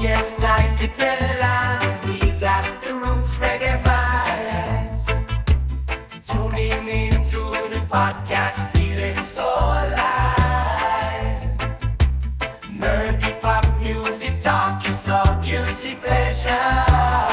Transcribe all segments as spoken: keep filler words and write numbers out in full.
Yes, time to tell we got the roots reggae vibes. Tuning into the podcast, feeling so alive. Nerdy pop music, talking so guilty pleasure.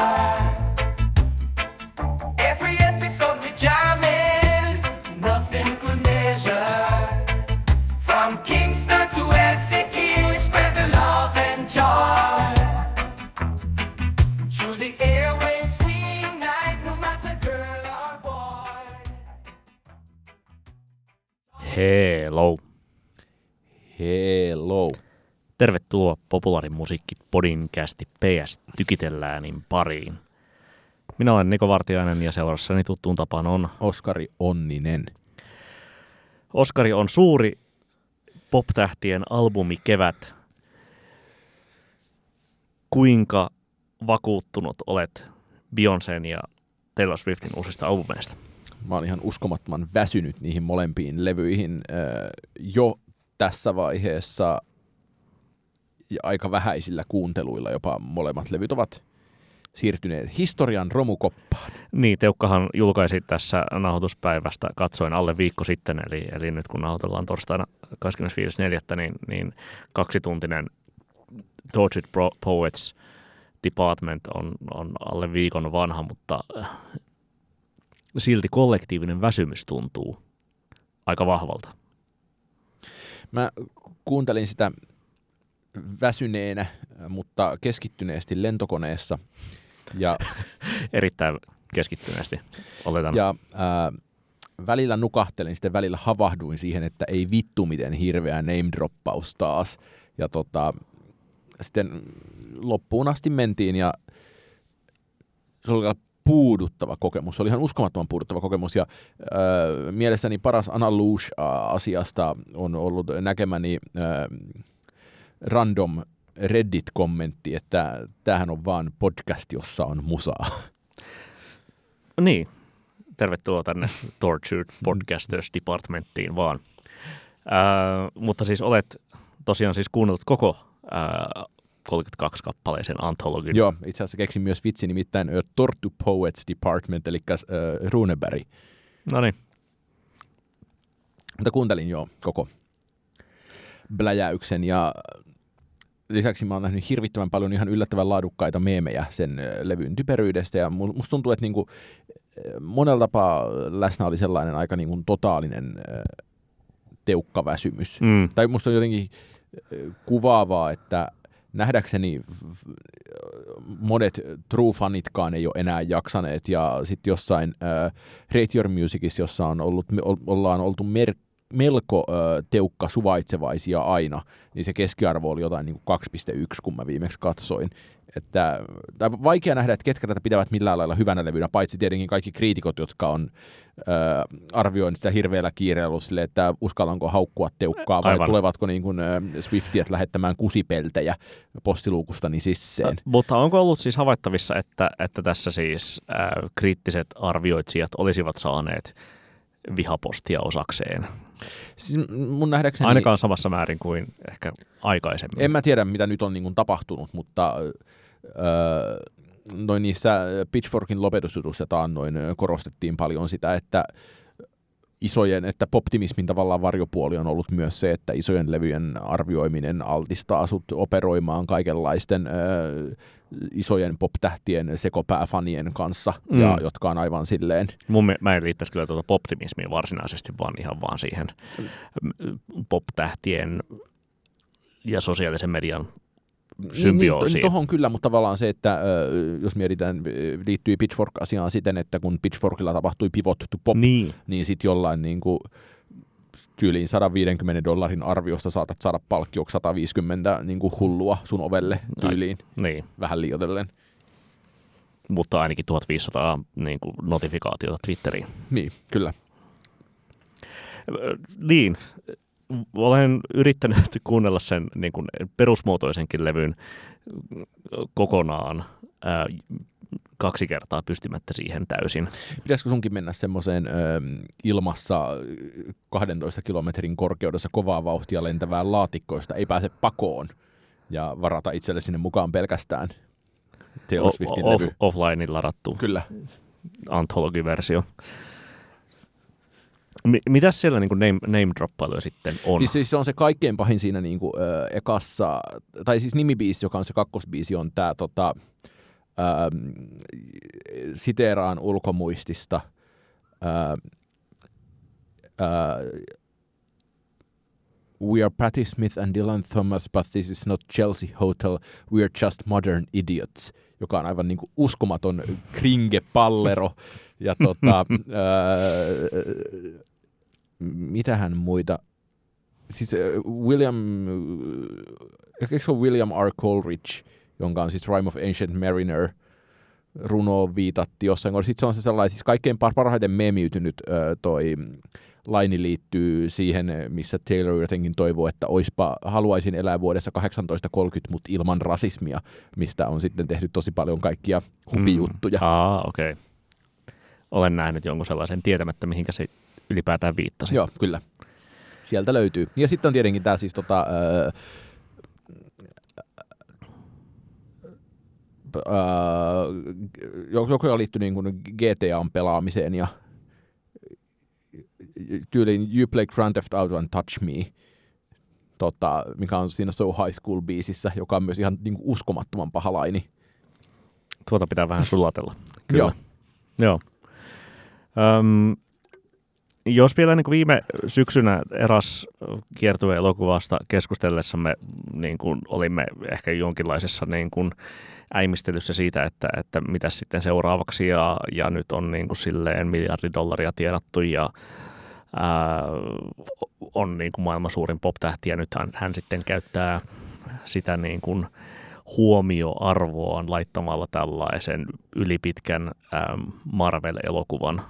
Every episode we jamming, nothing could measure. From Kingston to Helsinki, we spread the love and joy. Through the airwaves tonight, no matter girl or boy. Hello. Hello. Tervetuloa Populaarimusiikki podcasti P S Tykitelläänin pariin. Minä olen Niko Vartiainen ja seurassani tuttuun tapaan on Oskari Onninen. Oskari on suuri pop-tähtien albumikevät. Kuinka vakuuttunut olet Beyoncén ja Taylor Swiftin uusista albumeista? Mä oon ihan uskomattoman väsynyt niihin molempiin levyihin äh, jo tässä vaiheessa ja aika vähäisillä kuunteluilla jopa molemmat levyt ovat siirtyneet historian romukoppaan. Niin, Teukkahan julkaisi tässä nauhoituspäivästä katsoen alle viikko sitten, eli, eli nyt kun nauhoitellaan torstaina kahdeskymmenesviides neljättä niin, niin kaksituntinen Tortured Poets Department on, on alle viikon vanha, mutta silti kollektiivinen väsymys tuntuu aika vahvalta. Mä kuuntelin sitä väsyneenä, mutta keskittyneesti lentokoneessa. Ja, Erittäin keskittyneesti, oletan. Ja ää, välillä nukahtelin, sitten välillä havahduin siihen, että ei vittu miten hirveä name-droppaus taas. Ja tota, sitten loppuun asti mentiin ja se oli puuduttava kokemus. Se oli ihan uskomattoman puuduttava kokemus ja ää, mielessäni paras analyys asiasta on ollut näkemäni ää, random Reddit-kommentti, että tämähän on vaan podcast, jossa on musaa. Niin, tervetuloa tänne Tortured Podcasters Departmenttiin vaan. Ää, mutta siis olet tosiaan siis kuunnellut koko ää, kolmekymmentäkaksi kappaleisen anthologin. Joo, itse asiassa keksin myös vitsi, nimittäin uh, Tortured Poets Department, eli uh, Runeberg. No niin. Mutta kuuntelin jo koko bläjäyksen ja lisäksi mä oon nähnyt hirvittävän paljon ihan yllättävän laadukkaita meemejä sen levyn typeryydestä ja musta tuntuu, että niinku monella tapaa läsnä oli sellainen aika niinku totaalinen teukkaväsymys. Mm. Tai musta on jotenkin kuvaavaa, että nähdäkseni monet true-fanitkaan ei ole enää jaksaneet ja sitten jossain äh, Rate Your Musicissa, jossa on ollut, ollaan oltu mer- melko äh, teukka suvaitsevaisia aina, niin se keskiarvo oli jotain niin kuin kaksi pilkku yksi, kun mä viimeksi katsoin. Että, tai vaikea nähdä, että ketkä tätä pitävät millään lailla hyvänä levynä, paitsi tietenkin kaikki kriitikot, jotka on äh, arvioinut sitä hirveällä kiireellä sille, että uskallanko haukkua teukkaa vai Aivan. tulevatko niin kuin, äh, Swiftiet lähettämään kusipeltejä postiluukustani sisseen. Äh, mutta onko ollut siis havaittavissa, että, että tässä siis äh, kriittiset arvioitsijat olisivat saaneet vihapostia osakseen? Siis mun nähdäkseni ainakaan samassa määrin kuin ehkä aikaisemmin. En mä tiedä, mitä nyt on niin kuin tapahtunut, mutta öö, noin niissä Pitchforkin lopetusjutuissa taannoin korostettiin paljon sitä, että isojen, että poptimismin tavallaan varjopuoli on ollut myös se, että isojen levyjen arvioiminen altistaa sut operoimaan kaikenlaisten öö, isojen pop-tähtien sekopääfanien kanssa, mm. ja, jotka on aivan silleen. Mun, mä en liittäisi kyllä tuota poptimismiin varsinaisesti, vaan ihan vaan siihen pop-tähtien ja sosiaalisen median symbioosiin. Niin, tuohon kyllä, mutta tavallaan se, että jos mietitään, liittyy Pitchfork-asiaan siten, että kun Pitchforkilla tapahtui pivot to pop, niin, niin sitten jollain niin kuin tyyliin sata viisikymmentä dollarin arviosta saatat saada palkkioksi sata viisikymmentä niin kuin hullua sun ovelle tyyliin, niin. Vähän liioitellen. Mutta ainakin tuhatviisisataa niin kuin notifikaatiota Twitteriin. Niin, kyllä. Niin, olen yrittänyt kuunnella sen niin kuin perusmuotoisenkin levyn kokonaan ää, kaksi kertaa pystymättä siihen täysin. Pitäisikö sunkin mennä semmoiseen ö, ilmassa kahdentoista kilometrin korkeudessa kovaa vauhtia lentävään laatikkoista, ei pääse pakoon ja varata itselle sinne mukaan pelkästään Taylor Swiftin off, levy. Offlinein ladattu Kyllä. anthology-versio. M- mitäs siellä niin name, name-droppailuja sitten on? Siis, siis se on se kaikkein pahin siinä niin kuin, ö, ekassa, tai siis nimibiisi, joka on se kakkosbiisi, on tämä tota, siteeraan ulkomuistista. Ö, ö, We are Patti Smith and Dylan Thomas, but this is not Chelsea Hotel. We are just modern idiots, joka on aivan niin kuin uskomaton kringe-pallero. Ja tota, öö, mitähän muita? Siis William, eikö se ole William R. Coleridge, jonka on siis Rime of Ancient Mariner runoon viitattiin jossain. Sitten se on se sellainen, siis kaikkein parhaiten meemiytynyt öö, toi laini liittyy siihen, missä Taylor jotenkin toivoo, että oispa, haluaisin elää vuodessa kahdeksantoista kolmekymmentä, mutta ilman rasismia, mistä on sitten tehty tosi paljon kaikkia hupijuttuja. Mm. Aa, okei. Okay. Olen nähnyt jonkun sellaisen tietämättä, mihinkä se ylipäätään viittasi. Joo, kyllä. Sieltä löytyy. Ja sitten on tietenkin tämä siis tota, öö, öö, joka liittyy niin kuin G T A:n pelaamiseen ja tyyliin You Play Grand Theft Auto and Touch Me, tota, mikä on siinä So High School-biisissä, joka on myös ihan niin kuin uskomattoman paha laini. Tuota pitää vähän sulatella. Kyllä. Joo. Joo. Öm, jos vielä niin kuin viime syksynä eräs kiertue elokuvasta keskustellessamme niin kuin olimme ehkä jonkinlaisessa niin kuin äimistelyssä siitä, että, että mitä sitten seuraavaksi, ja, ja nyt on niin kuin silleen miljardi dollaria tienattu, ja ää, on niin kuin maailman suurin pop-tähti, ja nyt hän, hän sitten käyttää sitä niin kuin huomioarvoaan laittamalla tällaisen ylipitkän ää, Marvel-elokuvan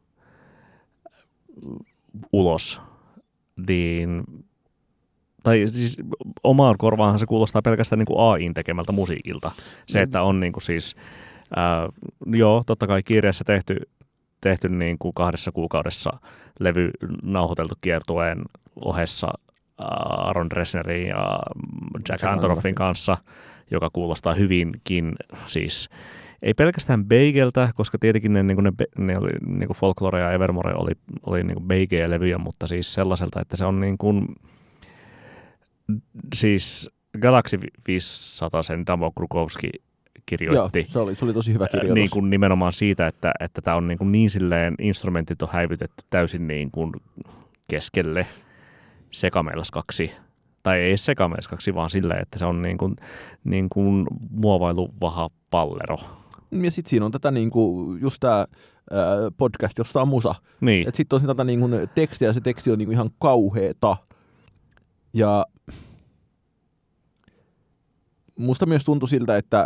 ulos, niin tai siis omaan korvaanhan se kuulostaa pelkästään niin kuin A I:n tekemältä musiikilta. Se, että on niin kuin siis, ää, joo, totta kai kiireessä tehty, tehty niin kuin kahdessa kuukaudessa levy nauhoiteltu kiertueen ohessa ää, Aaron Dresnerin ja Jack Antonoffin kanssa, joka kuulostaa hyvinkin siis, ei pelkästään Beigeltä, koska tietenkin ne, niin ne, ne oli, niin kuin Folklore ja Evermore oli, oli niin kuin Beige-levyjä, mutta siis sellaiselta, että se on niin kuin siis Galaxy viisisataa sen Damo Krukowski kirjoitti. Joo, se oli, se oli tosi hyvä kirjoitus. Niin kuin nimenomaan siitä, että, että tämä on niin, kuin niin silleen, instrumentit on häivytetty täysin niin kuin keskelle sekamelskaksi. Tai ei sekamelskaksi, vaan silleen, että se on niin kuin, niin kuin muovailuvaha pallero. Ja sitten siinä on tätä niinku, just tämä podcast, jossa on musa. Niin. Että sitten on tätä niinku tekstiä, ja se teksti on niinku ihan kauheeta. Ja musta myös tuntui siltä, että,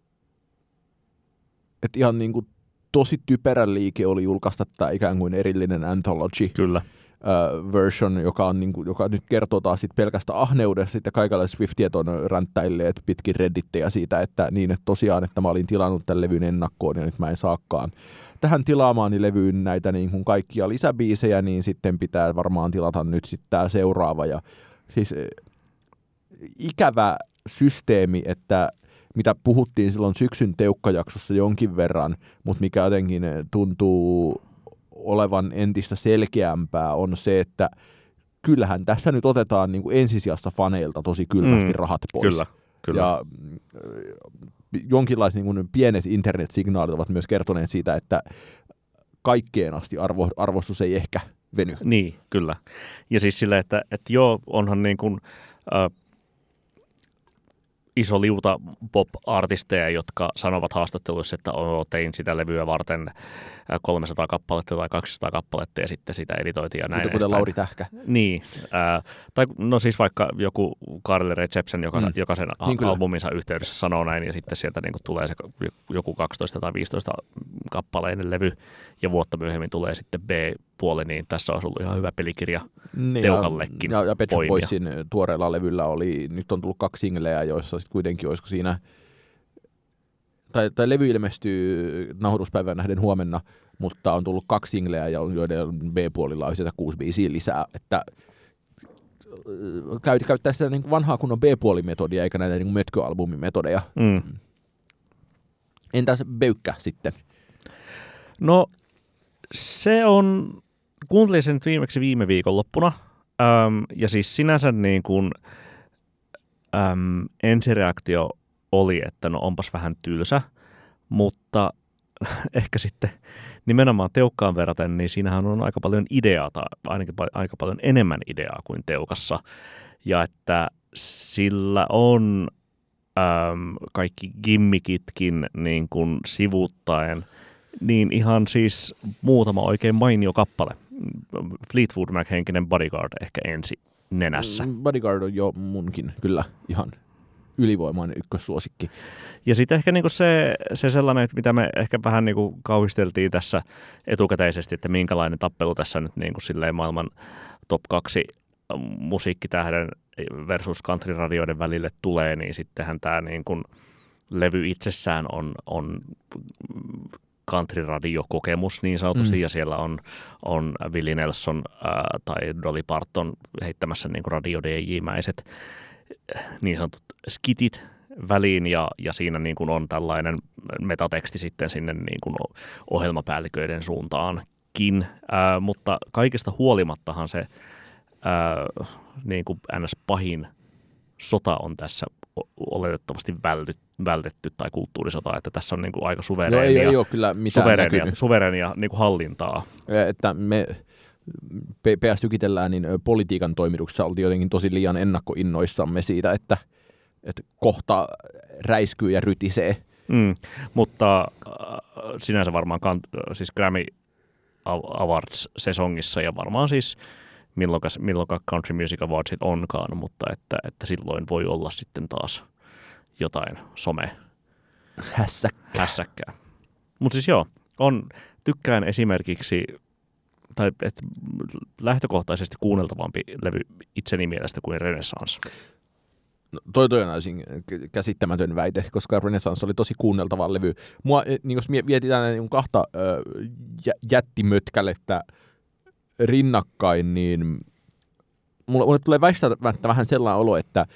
että ihan niin kuin tosi typerä liike oli julkaista tämä ikään kuin erillinen anthology. Kyllä. Uh, version, joka, on niin kuin, joka nyt kertoo taas sit pelkästä ahneudesta. Sitten kaikilla Swiftiet on ränttäilleet pitkin reddittejä siitä, että niin, että tosiaan, että mä olin tilannut tämän levyn ennakkoon ja nyt mä en saakaan tähän tilaamaani levyyn näitä niin kuin kaikkia lisäbiisejä, niin sitten pitää varmaan tilata nyt sitten tämä seuraava. Ja siis ikävä systeemi, että mitä puhuttiin silloin syksyn teukkajaksossa jonkin verran, mutta mikä jotenkin tuntuu olevan entistä selkeämpää, on se, että kyllähän tässä nyt otetaan niin kuin ensisijassa faneilta tosi kylmästi mm, rahat pois. Kyllä, kyllä. Ja jonkinlaiset niin kuin pienet internetsignaalit ovat myös kertoneet siitä, että kaikkeen asti arvo, arvostus ei ehkä veny. Niin, kyllä. Ja siis sille, että, että joo, onhan niin kuin äh, iso liuta pop-artisteja, jotka sanovat haastatteluissa, että tein sitä levyä varten kolmesataa kappaletta tai kaksisataa kappaletta ja sitten sitä editoitiin ja näin. Kuten, kuten Lauri Tähkä. Niin. Äh, tai no siis vaikka joku Carly Rae Jepsen, joka, mm. joka sen niin albuminsa yhteydessä sanoo näin ja sitten sieltä niin kuin tulee se joku kaksitoista tai viisitoista kappaleinen levy ja vuotta myöhemmin tulee sitten B-puoli, niin tässä on ollut ihan hyvä pelikirja niin, Teukallekin. Ja, ja Pet Shop Boysin tuoreella levyllä oli, nyt on tullut kaksi singleä, joissa sitten kuitenkin olisiko siinä Tai, tai levy ilmestyy nauhoituspäivään nähden huomenna, mutta on tullut kaksi singleä, joiden B-puolilla on kuusi biisiä lisää. Että käy, käyttää sitä niin vanhaa kunnon B-puolimetodia eikä näitä niin mötköalbumimetodeja. Mm. Entäs Beykkä sitten? No se on, kuuntelin sen nyt viimeksi viime viikonloppuna äm, ja siis sinänsä niin kuin äm, ensireaktio oli, että no onpas vähän tylsä, mutta ehkä sitten nimenomaan Teukkaan verraten, niin siinähän on aika paljon ideaa, tai ainakin aika paljon enemmän ideaa kuin Teukassa. Ja että sillä on äm, kaikki gimmikitkin niin kuin sivuuttaen, niin ihan siis muutama oikein mainio kappale. Fleetwood Mac-henkinen Bodyguard ehkä ensi nenässä. Bodyguard on jo munkin kyllä ihan ylivoimainen ykkössuosikki. Ja sitten ehkä niinku se, se sellainen, mitä me ehkä vähän niinku kauhisteltiin tässä etukäteisesti, että minkälainen tappelu tässä nyt niinku silleen maailman top kaksi musiikkitähden versus countryradioiden välille tulee, niin sittenhän tämä niinku levy itsessään on, on countryradiokokemus niin sanotusti, mm. ja siellä on, on Willie Nelson ää, tai Dolly Parton heittämässä niinku radio D J-mäiset niin sanotut skitit väliin, ja, ja siinä niin kuin on tällainen metateksti sitten sinne niin kuin ohjelmapäälliköiden suuntaankin, ää, mutta kaikesta huolimattahan se ää, niin kuin ns. Pahin sota on tässä oletettavasti välty, vältetty, tai kulttuurisota, että tässä on niin kuin aika suvereenia, no ei, ei ole kyllä mitään suvereenia, suvereenia niin kuin hallintaa. Että me P S tykitellään, niin politiikan toimituksessa oltiin jotenkin tosi liian ennakkoinnoissamme siitä, että, että kohta räiskyy ja rytisee. Mm, mutta äh, sinänsä varmaan kant- siis Grammy Awards-sesongissa ja varmaan siis milloinka, milloinka Country Music Awardsit onkaan, mutta että, että silloin voi olla sitten taas jotain some hässäkkää. hässäkkää. Mutta siis joo, on, tykkään esimerkiksi tai et lähtökohtaisesti kuunneltavampi levy itseni mielestä kuin Renaissance. No, toi, toi on täysin käsittämätön väite, koska Renaissance oli tosi kuunneltava levy. Mua, niin jos mietitään niin kahta ö, jättimötkälettä rinnakkain, niin mulle, mulle tulee väistämättä vähän sellainen olo, että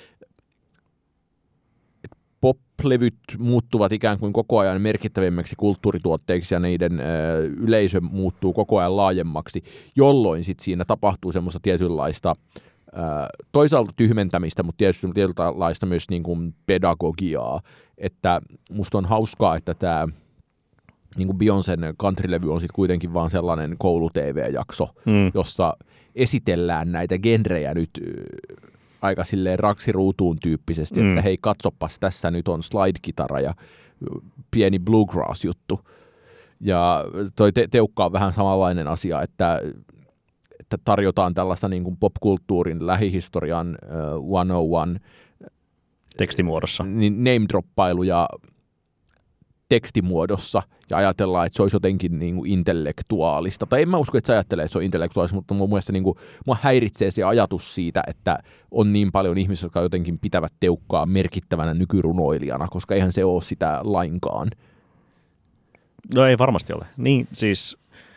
pop-levyt muuttuvat ikään kuin koko ajan merkittävimmiksi kulttuurituotteiksi ja niiden ö, yleisö muuttuu koko ajan laajemmaksi, jolloin sit siinä tapahtuu semmoista tietynlaista ö, toisaalta tyhmentämistä, mutta tietysti tietynlaista myös niin kuin pedagogiaa. Että musta on hauskaa, että tämä niin kuin Beyoncén countrylevy on sitten kuitenkin vaan sellainen koulu-T V-jakso, mm. jossa esitellään näitä genrejä nyt aika silleen raksiruutuun tyyppisesti, mm. että hei katsopas, tässä nyt on slide-kitara ja pieni bluegrass-juttu. Ja toi te- Teukka on vähän samanlainen asia, että, että tarjotaan tällaista niin kuin popkulttuurin lähihistorian uh, sata yksi tekstimuodossa. Niin name-droppailuja tekstimuodossa ja ajatellaan, että se olisi jotenkin niin kuin intellektuaalista. Tai en mä usko, että sä ajattelee, että se on intellektuaalista, mutta mun mielestä niin kuin, mua häiritsee se ajatus siitä, että on niin paljon ihmisiä, jotka jotenkin pitävät Teukkaa merkittävänä nykyrunoilijana, koska eihän se ole sitä lainkaan. No ei varmasti ole. Niin siis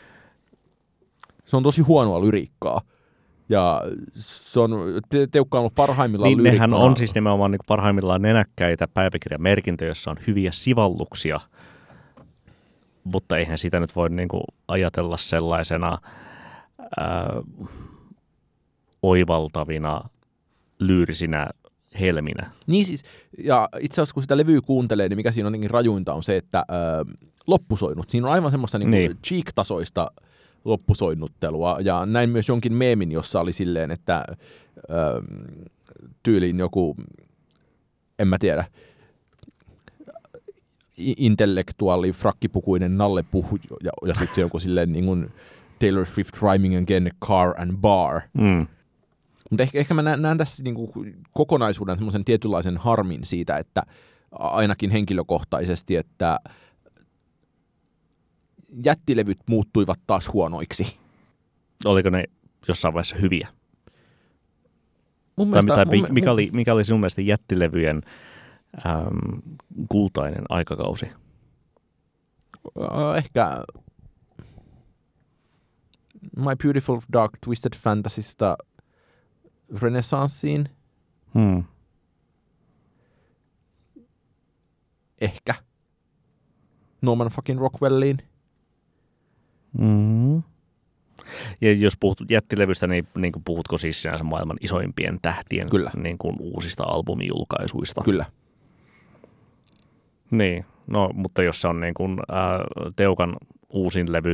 se on tosi huonoa lyriikkaa. Ja se on, te, Teukka on ollut parhaimmillaan niin, lyriikkona. Nehän on siis nimenomaan niin parhaimmillaan nenäkkäitä päiväkirjan merkintöjä, joissa on hyviä sivalluksia, mutta eihän sitä nyt voi niin kuin ajatella sellaisena ää, oivaltavina, lyyrisinä helminä. Niin siis, ja itse asiassa kun sitä levyä kuuntelee, niin mikä siinä on jotenkin rajuinta on se, että ää, loppusoinnut. Siinä on aivan semmoista niin niin. cheek-tasoista loppusoinnuttelua, ja näin myös jonkin meemin, jossa oli silleen, että ö, tyyliin joku, en mä tiedä, intellektuaali, frakkipukuinen nallepuhu, ja, ja sitten se joku silleen niin kuin Taylor Swift rhyming again, car and bar. Mm. Mutta ehkä, ehkä mä näen, näen tässä niin kuin kokonaisuuden semmoisen tietynlaisen harmin siitä, että ainakin henkilökohtaisesti, että jättilevyt muuttuivat taas huonoiksi. Oliko ne jossain vaiheessa hyviä? Mun mielestä, tai, mun, mikä, mun, oli, mikä oli sinun mielestä jättilevyjen äm, kultainen aikakausi? Uh, ehkä My Beautiful Dark Twisted Fantasysta Renaissanceen. Hmm. Ehkä. Norman fucking Rockwelliin. Mm. Ja jos puhut jättilevystä, niin, niin kuin puhutko siis sinänsä maailman isoimpien tähtien Kyllä. Niin kuin uusista albumijulkaisuista? Kyllä. Niin, no mutta jos se on niin kuin, äh, Teukan uusin levy,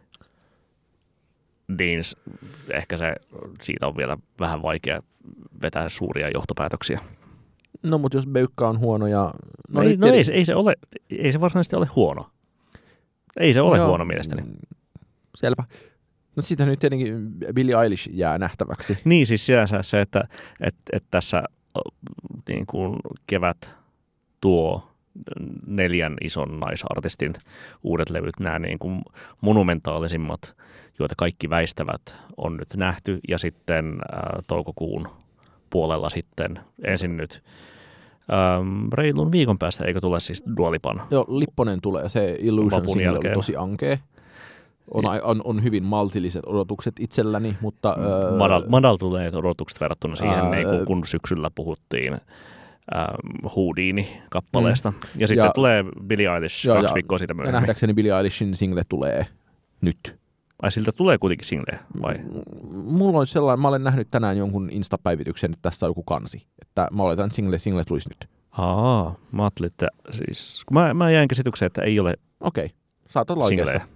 niin ehkä se, siitä on vielä vähän vaikea vetää suuria johtopäätöksiä. No mutta jos Beukka on huono ja... No, ei, no ei, se, ei, se ole, ei se varsinaisesti ole huono. Ei se ole Joo, huono mielestäni. Selvä. No siitä nyt tietenkin Billie Eilish jää nähtäväksi. Niin siis sinänsä se, että et, et tässä niin kuin kevät tuo neljän ison naisartistin uudet levyt, nämä niin kuin monumentaalisimmat, joita kaikki väistävät, on nyt nähty. Ja sitten ää, toukokuun puolella sitten ensin nyt äm, reilun viikon päästä, eikö tule siis Dua Lipan? Joo, Lipponen tulee. Se Illusion Vapun single jälkeen. oli tosi ankea. On, on, on hyvin maltilliset odotukset itselläni, mutta... Öö, Madal, madaltuneet odotukset verrattuna siihen, ää, niin kun, kun syksyllä puhuttiin ähm, Houdini-kappaleesta. Mm. Ja sitten Ja- tulee Billie Eilish Joo, kaksi ja- viikkoa siitä ja myöhemmin. nähdäkseni Billie Eilishin single tulee nyt. Ai siltä tulee kuitenkin single, vai? Mulla on sellainen, mä olen nähnyt tänään jonkun Insta-päivityksen, että tässä on joku kansi. Että mä oletan, että single, single tulisi nyt. Aa, mä ajattelin, että siis... kun Mä, mä jäin käsitykseen, että ei ole Okei, saat olla oikeassa. singleä.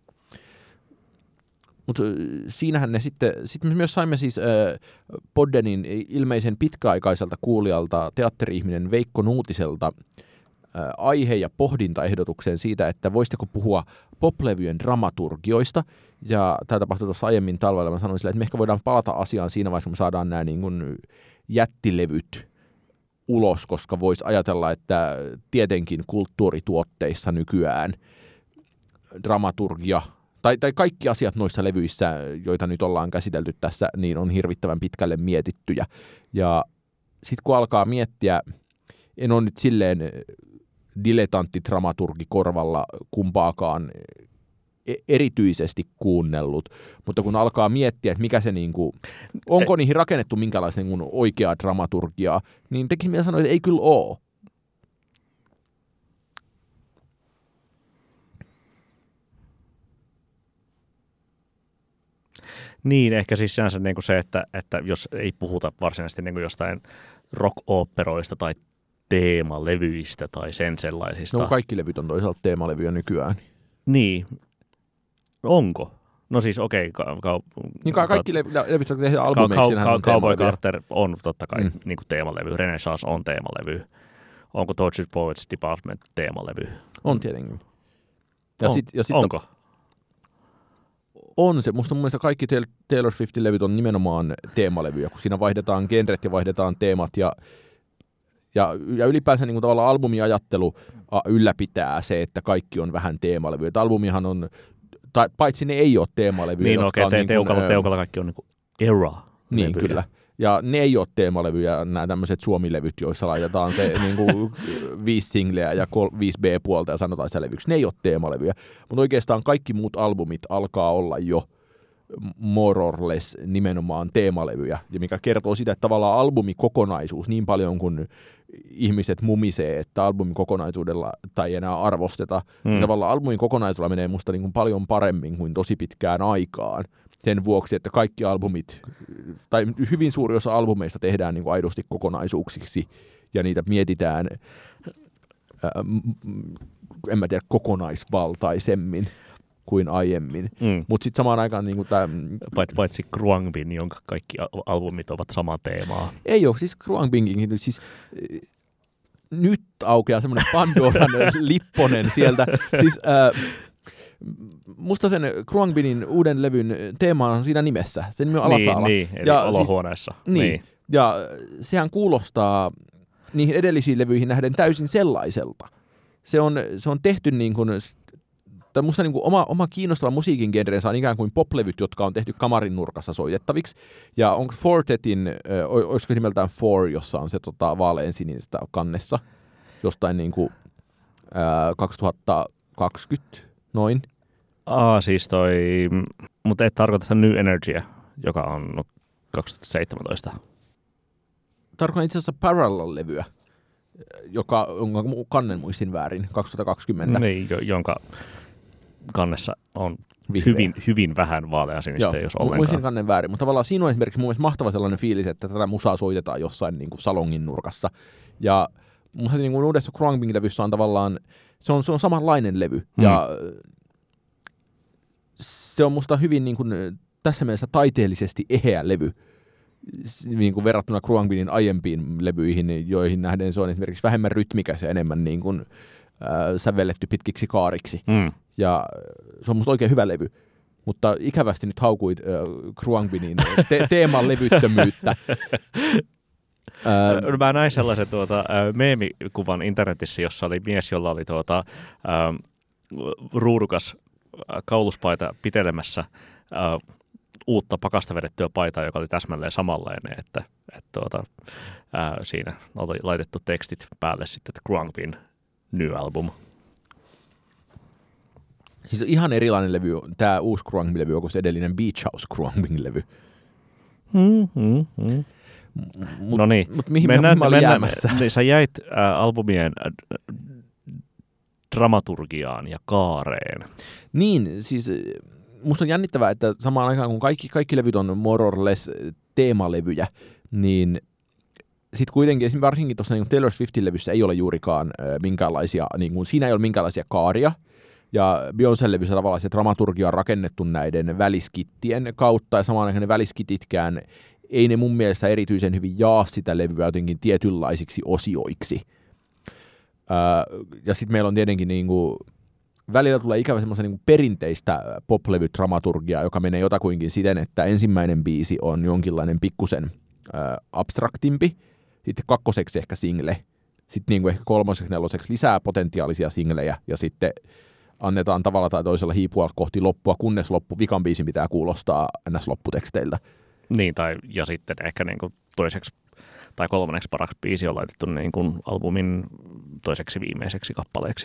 Mutta siinähän ne sitten, sitten me myös saimme siis äh, Poddenin ilmeisen pitkäaikaiselta kuulijalta teatteri-ihminen Veikko Nuutiselta äh, aihe- ja pohdintaehdotukseen siitä, että voisitteko puhua poplevyjen dramaturgioista. Ja tämä tapahtui tuossa aiemmin talvella. Mä sanoin sille, että me ehkä voidaan palata asiaan siinä vaiheessa, kun me saadaan nämä niin kuin jättilevyt ulos, koska voisi ajatella, että tietenkin kulttuurituotteissa nykyään dramaturgia Tai, tai kaikki asiat noissa levyissä, joita nyt ollaan käsitelty tässä, niin on hirvittävän pitkälle mietittyjä. Ja sitten kun alkaa miettiä, en ole nyt silleen diletanttidramaturgi korvalla kumpaakaan erityisesti kuunnellut, mutta kun alkaa miettiä, että mikä se niinku, onko niihin rakennettu minkälaista niinku oikeaa dramaturgiaa, niin tekisi mieltä sanoa, että ei kyllä ole. Niin, ehkä siis sinänsä niin kuin se, että, että jos ei puhuta varsinaisesti niin kuin jostain rock-operoista tai teemalevyistä tai sen sellaisista. No kaikki levyt on toisaalta teemalevyjä nykyään. Niin. Onko? No siis okei. Okay, ka- ka- Niin ka- kaikki levy, levyt, jotka tehdään ka- albumeiksi, ka- nehän ka- on Cowboy teemalevyjä. Carter on totta kai Mm. niin kuin teemalevy. Renaissance on teemalevy. Onko Tortured Poets Department teemalevy? On tietenkin. Ja on. sit, ja sit Onko? On se. Musta mun mielestä kaikki Taylor Swiftin levyt on nimenomaan teemalevyjä, kun siinä vaihdetaan genret ja vaihdetaan teemat ja, ja, ja ylipäänsä niin kuin tavallaan albumiajattelu a, ylläpitää se, että kaikki on vähän teemalevyjä. Albumihan on, tai, paitsi ne ei ole teemalevyjä, Niin jotka okei, on te, niin kuin, teukalla, ö, teukalla kaikki on niin kuin era. Niin, levyjä. kyllä. Ja ne ei ole teemalevyjä, nämä tämmöiset Suomi-levyt, joissa laitetaan se niin kuin viisi singleä ja kol, viisi B-puolta ja sanotaan sitä levyksi. Ne ei ole teemalevyjä, mutta oikeastaan kaikki muut albumit alkaa olla jo more or less nimenomaan teemalevyjä, ja mikä kertoo sitä, että tavallaan albumikokonaisuus, niin paljon kuin ihmiset mumisee, että albumikokonaisuudella tai ei enää arvosteta, mm. niin tavallaan albumin kokonaisuudella menee musta niin kuin paljon paremmin kuin tosi pitkään aikaan. Sen vuoksi, että kaikki albumit, tai hyvin suuri osa albumeista tehdään niin kuin aidosti kokonaisuuksiksi, ja niitä mietitään, ää, en mä tiedä, kokonaisvaltaisemmin kuin aiemmin. Mm. Mutta sitten samaan aikaan niin tämä... Paitsi, paitsi Kruangbin, jonka kaikki al- albumit ovat samaa teemaa. Ei ole, siis Kruangbingin, siis nyt aukeaa semmoinen Pandoran lipponen sieltä. Siis äh, musta sen Kruangbinin uuden levyn teema on siinä nimessä. Sen nimi on Alasaala. Niin, niin eli ja olohuoneessa. Siis, niin, niin, ja sehän kuulostaa niihin edellisiin levyihin nähden täysin sellaiselta. Se on, se on tehty niin kuin... Tai musta niin kuin oma, oma kiinnostava musiikin genreensä on ikään kuin poplevyt, jotka on tehty kamarin nurkassa soitettaviksi. Ja onko Fortetin, äh, olisiko nimeltään Four, jossa on se tota, vaalean sinistä kannessa, jostain niin kuin, äh, kaksituhattakaksikymmentä, noin. Aa, siis toi, mutta et tarkoita sitä New Energyä, joka on no, kaksituhattaseitsemäntoista. Tarkoitan itse asiassa Parallel-levyä, joka, jonka kannen muistin väärin, kaksituhattakaksikymmentä. Niin, jo, jonka kannessa on Vihreä. hyvin, hyvin vähän vaaleansinistä, jos ollenkaan. Muistin kannen väärin, mutta tavallaan siinä on esimerkiksi mun mielestä mahtava sellainen fiilis, että tätä musaa soitetaan jossain niin kuin salongin nurkassa. Ja musta niin kuin uudessa Khruangbin-levyssä on tavallaan, se on, se on samanlainen levy. Hmm. Ja se on musta hyvin niin kuin, tässä mielessä taiteellisesti eheä levy. Niin kuin verrattuna Khruangbinin aiempiin levyihin, joihin nähden se on esimerkiksi vähemmän rytmikäs ja enemmän niin kuin, äh, sävelletty pitkiksi kaariksi. Mm. Ja se on musta oikein hyvä levy. Mutta ikävästi nyt haukuit äh, Khruangbinin te- teeman levyttömyyttä. äh, Mä näin sellaisen tuota, äh, meemikuvan internetissä, jossa oli mies, jolla oli tuota, äh, ruudukas äh, kauluspaita pitelemässä äh, uutta pakasta vedettyä paitaa, joka oli täsmälleen samanlainen, että, että tuota, ää, siinä oli laitettu tekstit päälle sitten, että Khruangbin New Album. Siis ihan erilainen levy, tämä uusi Khruangbin-levy, kuin se edellinen Beach House Khruangbin-levy. Mm, mm, mm. Mut, no niin, mut mihin mennään, mä olin mennään, jäämässä? Niin, sä jäit ä, albumien ä, dramaturgiaan ja kaareen. Niin, siis musta on jännittävää, että samaan aikaan kun kaikki, kaikki levyt on more or less teemalevyjä, niin sitten kuitenkin esimerkiksi varsinkin tuossa niin Taylor Swiftin levyssä ei ole juurikaan äh, minkäänlaisia, niin kuin, siinä ei ole minkäänlaisia kaaria, ja Beyoncén levyssä tavallaan se dramaturgia on rakennettu näiden väliskittien kautta, ja samaan aikaan ne väliskititkään, ei ne mun mielestä erityisen hyvin jaa sitä levyä jotenkin tietynlaisiksi osioiksi. Äh, ja sitten meillä on tietenkin niin kuin, välillä tulee ikävä semmoista niin kuin perinteistä pop-levydramaturgiaa, joka menee jotakuinkin siten, että ensimmäinen biisi on jonkinlainen pikkusen äh, abstraktimpi, sitten kakkoseksi ehkä single, sitten niin kuin ehkä kolmoseksi, neloseksi lisää potentiaalisia singlejä, ja sitten annetaan tavalla tai toisella hiipua kohti loppua, kunnes loppu, vikan biisin pitää kuulostaa ns-lopputeksteiltä. Niin, tai ja sitten ehkä niin kuin toiseksi tai kolmanneksi paraksi biisi on laitettu niin kuin albumin toiseksi viimeiseksi kappaleeksi.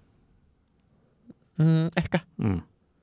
Mm, ehkä. Mm.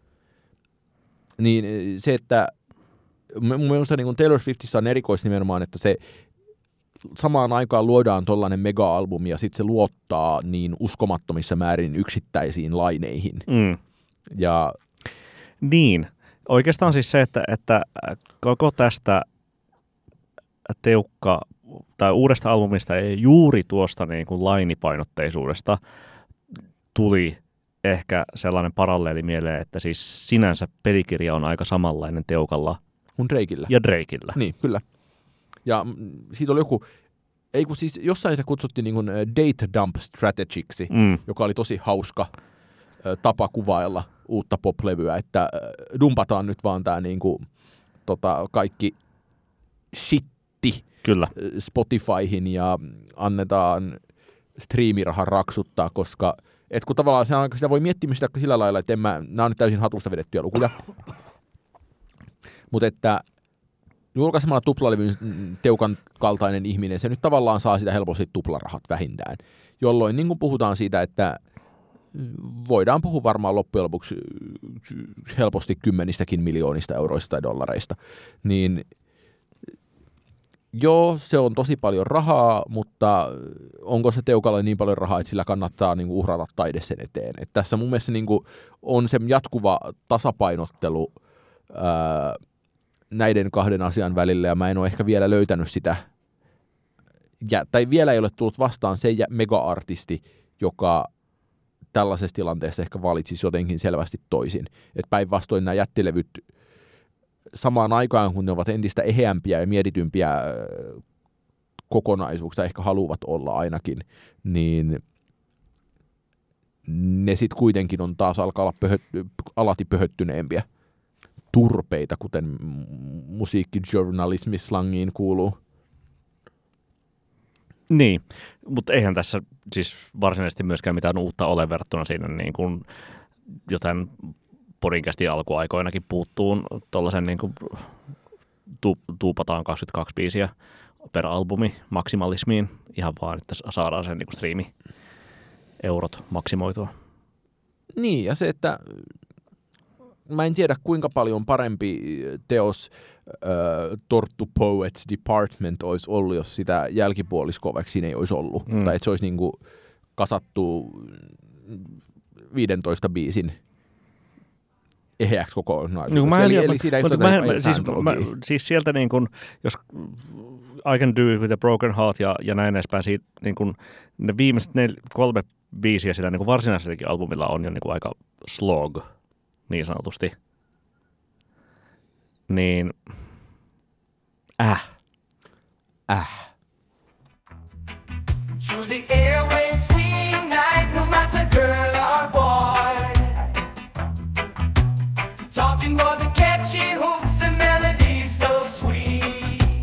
Niin se, että mun mielestä niin Taylor Swiftissa on erikoista nimenomaan, että se samaan aikaan luodaan tollainen mega-albumi ja sitten se luottaa niin uskomattomissa määrin yksittäisiin laineihin. Mm. Ja niin. Oikeastaan siis se, että, että koko tästä teukka tai uudesta albumista ei juuri tuosta niin kuin lainipainotteisuudesta tuli ehkä sellainen paralleeli mieleen, että siis sinänsä pelikirja on aika samanlainen teukalla kun Drakella. Ja Drakella. Niin, kyllä. Ja siitä oli joku, ei kun siis jossain sitä kutsuttiin niin kuin date dump strategiksi, mm. joka oli tosi hauska tapa kuvailla uutta pop-levyä, että dumpataan nyt vaan tää niin kuin, tota, kaikki shitti kyllä. Spotifyhin ja annetaan striimirahan raksuttaa, koska et kun tavallaan se on, sitä voi miettiä sitä sillä lailla, että en mä, nämä on nyt täysin hatusta vedettyjä lukuja, mutta että julkaisemalla tuplalevyn teukan kaltainen ihminen, se nyt tavallaan saa sitä helposti tuplarahat vähintään, jolloin niin kuin puhutaan siitä, että voidaan puhua varmaan loppujen lopuksi helposti kymmenistäkin miljoonista euroista tai dollareista, niin joo, se on tosi paljon rahaa, mutta onko se teukalla niin paljon rahaa, että sillä kannattaa niin kuin uhrata taide sen eteen. Et tässä mun mielestä niin kuin on se jatkuva tasapainottelu ää, näiden kahden asian välillä, ja mä en ole ehkä vielä löytänyt sitä, ja, tai vielä ei ole tullut vastaan se mega-artisti, joka tällaisessa tilanteessa ehkä valitsisi jotenkin selvästi toisin. Et päinvastoin nämä jättilevyt samaan aikaan, kun ne ovat entistä eheämpiä ja mietitympiä kokonaisuuksia, ehkä haluavat olla ainakin, niin ne sitten kuitenkin on taas alkaa olla pöhö- alati pöhöttyneempiä turpeita, kuten musiikkijournalismislangiin kuuluu. Niin, mutta eihän tässä siis varsinaisesti myöskään mitään uutta ole verrattuna siinä niin kuin jotain podinkästi alkuaikoinakin puuttuu tuollaisen niin kuin tu, tuupataan kaksikymmentäkaksi biisiä per albumi maksimalismiin ihan vaan, että saadaan sen niin kuin striimi eurot maksimoitua. Niin, ja se, että mä en tiedä kuinka paljon parempi teos äh, Torttu Poets Department olisi ollut, jos sitä jälkipuoliskoa vaikka siinä ei olisi ollut. Mm. Tai että se olisi niinku kasattu viidentoista biisin eheäksi kokonaisuudessa. No, eli, eli siinä ei ole siis, siis sieltä niin kun, jos I Can Do It With A Broken Heart ja, ja näin edespäin, siitä, niin kun, ne viimeiset ne, kolme biisiä sillä niin varsinaisellakin albumilla on jo niin kuin aika slog, niin sanotusti. Niin, äh. Äh. Through the airwaves we night, no matter girl or boy. Talking about the catchy hooks and melodies so sweet.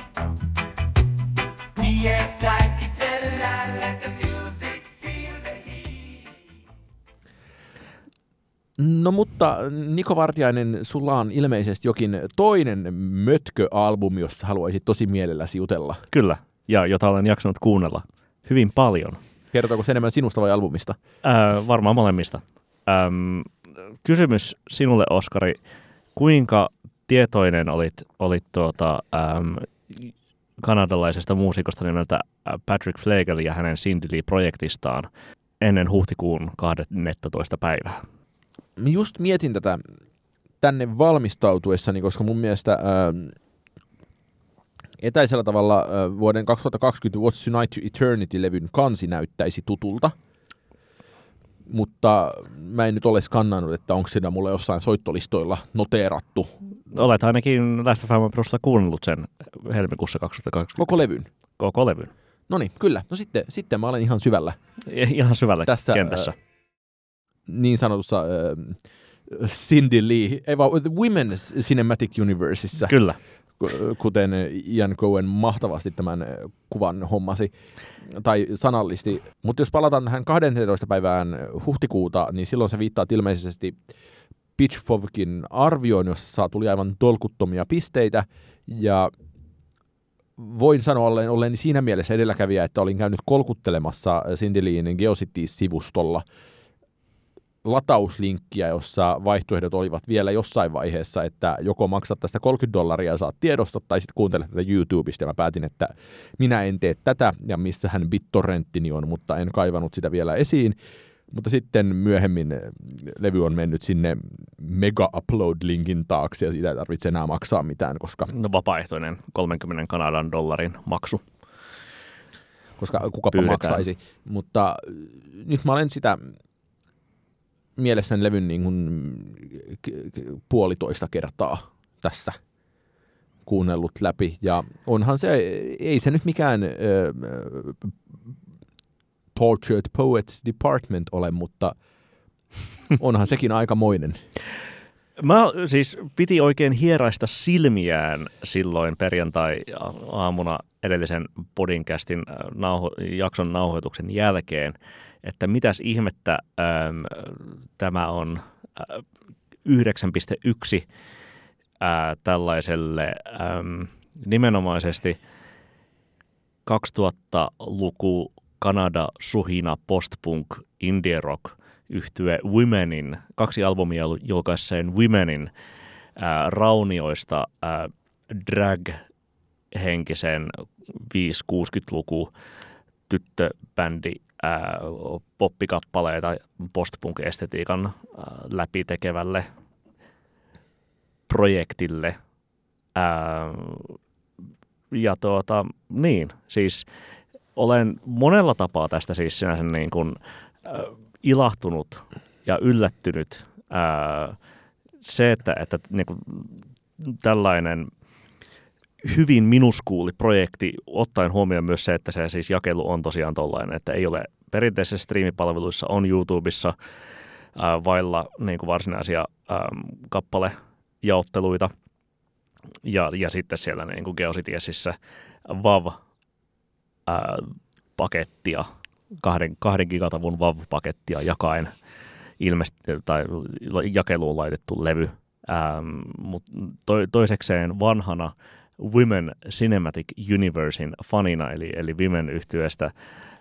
P S tight, tell I let the music feel the heat. No mutta Niko Vartiainen, sulla on ilmeisesti jokin toinen mötköalbumi, jossa haluaisit tosi mielelläsi jutella. Kyllä, ja jota olen jaksanut kuunnella hyvin paljon. Kertooko se enemmän sinusta vai albumista? Äh, varmaan molemmista. Ähm, kysymys sinulle, Oskari. Kuinka tietoinen olit, olit tuota, ähm, kanadalaisesta muusikosta nimeltä Patrick Flegel ja hänen Cindy Lee-projektistaan ennen huhtikuun kahdennentoista päivää? Mä just mietin tätä tänne valmistautuessani, koska mun mielestä ää, etäisellä tavalla ää, vuoden kaksituhattakaksikymmentä What's Tonight to Eternity-levyn kansi näyttäisi tutulta. Mutta mä en nyt ole skannannut, että onko siinä mulle jossain soittolistoilla noteerattu. Olet ainakin Last of Us kuunnellut sen helmikuussa kaksituhattakaksikymmentä. Koko levyn? Koko levyn. No niin, kyllä. No sitten, sitten mä olen ihan syvällä. Ihan syvällä tässä kentässä. Äh, niin sanotussa äh, Cindy Lee, ei vaan The Women's Cinematic Universeissa. Kyllä. Kuten Ian Cohen mahtavasti tämän kuvan hommasi tai sanallisti. Mutta jos palataan tähän kahdenteentoista päivään huhtikuuta, niin silloin se viittaa ilmeisesti Pitchforkin arvioon, jossa tuli aivan tolkuttomia pisteitä. Ja voin sanoa ollen, ollen siinä mielessä edelläkävijä, että olin käynyt kolkuttelemassa Cindy Leen Geocities-sivustolla latauslinkkiä, jossa vaihtoehdot olivat vielä jossain vaiheessa, että joko maksat tästä kolmekymmentä dollaria ja saat tiedostot, tai sitten kuuntelet tätä YouTubesta, ja mä päätin, että minä en tee tätä, ja missähän BitTorrenttini on, mutta en kaivannut sitä vielä esiin. Mutta sitten myöhemmin levy on mennyt sinne mega-upload-linkin taakse, ja siitä ei tarvitse enää maksaa mitään, koska... No vapaaehtoinen kolmenkymmenen Kanadan dollarin maksu. Koska kukapa pyydetään. Maksaisi. Mutta nyt mä olen sitä... mielessäni levyn niin kuin puolitoista kertaa tässä kuunnellut läpi. Ja onhan se, ei se nyt mikään äh, Tortured Poets Department ole, mutta onhan sekin aikamoinen. Mä siis piti oikein hieraista silmiään silloin perjantai-aamuna edellisen podcastin nauho- jakson nauhoituksen jälkeen, että mitäs ihmettä äm, tämä on äh, yhdeksän pilkku yksi äh, tällaiselle äm, nimenomaisesti kaksituhattaluku Kanada suhina postpunk indie rock yhtye Womenin, kaksi albumia julkaisseen Womenin äh, raunioista äh, drag-henkisen viisi-kuusikymmentäluku tyttöbändi Ää, poppikappaleita postpunk-estetiikan ää, läpitekevälle projektille. Ää, ja tuota, niin, siis olen monella tapaa tästä siis sinänsä niin kuin, ää, ilahtunut ja yllättynyt. Ää, se, että, että niin kuin, tällainen hyvin minuskuuli projekti, ottaen huomioon myös se, että se siis jakelu on tosiaan tollainen, että ei ole perinteisissä striimipalveluissa, on YouTubessa ää, vailla niin kuin varsinaisia ää, kappalejaotteluita ja, ja sitten siellä niin kuin Geocitiesissä W A V-pakettia, kahden, kahden gigatavun W A V-pakettia jakaen ilmest- tai jakeluun laitettu levy, ähm, mutta to, toisekseen vanhana Women Cinematic Universein fanina, eli, eli Women-yhtyeestä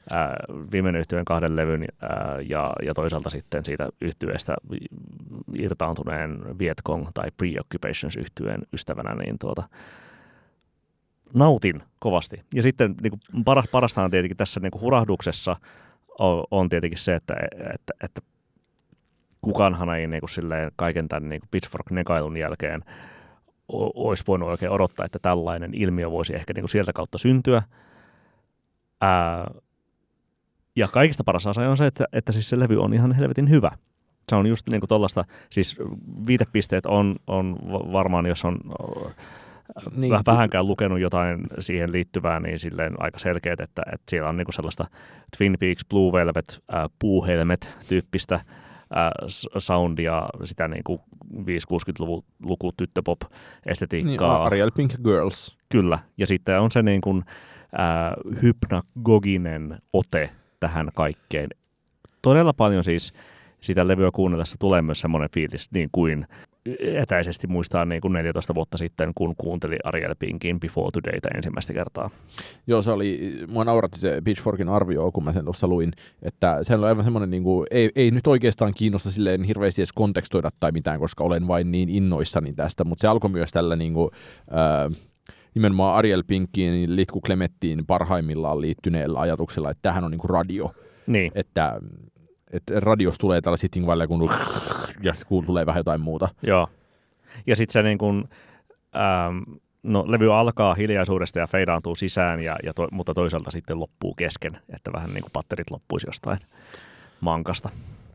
ää, viimeinen yhtyeen kahden levyn ää, ja, ja toisaalta sitten siitä yhtyeestä irtaantuneen Vietcong tai Preoccupations yhtyeen ystävänä, niin tuota, nautin kovasti. Ja sitten niin kuin paras, parastaan tietenkin tässä niin kuin hurahduksessa on, on tietenkin se, että, että, että kukaanhan ei niin kuin silleen kaiken tämän niin kuin Pitchfork-negailun jälkeen olisi voinut oikein odottaa, että tällainen ilmiö voisi ehkä niin kuin sieltä kautta syntyä. Ää, ja kaikista paras asia on se, että, että siis se levy on ihan helvetin hyvä. Se on just niin kuin tollaista, siis viitepisteet on, on varmaan, jos on niin, vähänkään lukenut jotain siihen liittyvää, niin silleen aika selkeät, että, että siellä on niin kuin sellaista Twin Peaks, Blue Velvet, äh, Puuhelmet-tyyppistä äh, soundia, sitä niin kuin viisikymmentä-kuusikymmentäluvun luku tyttöpop-estetiikkaa. Niin, Ariel Pink Girls. Kyllä, ja sitten on se niin kuin äh, hypnagoginen ote tähän kaikkeen. Todella paljon siis sitä levyä kuunnellessa tulee myös semmoinen fiilis, niin kuin etäisesti muistaa niin kuin neljätoista vuotta sitten, kun kuunteli Ariel Pinkin Before Todayta ensimmäistä kertaa. Joo, se oli, mua nauratti se Pitchforkin arvio, kun mä sen tuossa luin, että se on aivan semmoinen, niin kuin, ei, ei nyt oikeastaan kiinnosta silleen hirveästi edes kontekstoida tai mitään, koska olen vain niin innoissani tästä, mutta se alkoi myös tällä niin kuin, äh, nimenomaan Ariel Pinkiin, Litku Clementtiin parhaimmillaan liittyneellä ajatuksella, että tämähän on niin kuin radio, niin. että että radiossa tulee tällä sitting välillä, kun ja kun tulee vähän jotain muuta. Joo. Ja sitten se niin kuin, ähm, no levy alkaa hiljaisuudesta ja feidaantuu sisään, ja, ja to, mutta toisaalta sitten loppuu kesken, että vähän niin kuin patterit loppuisi jostain mankasta.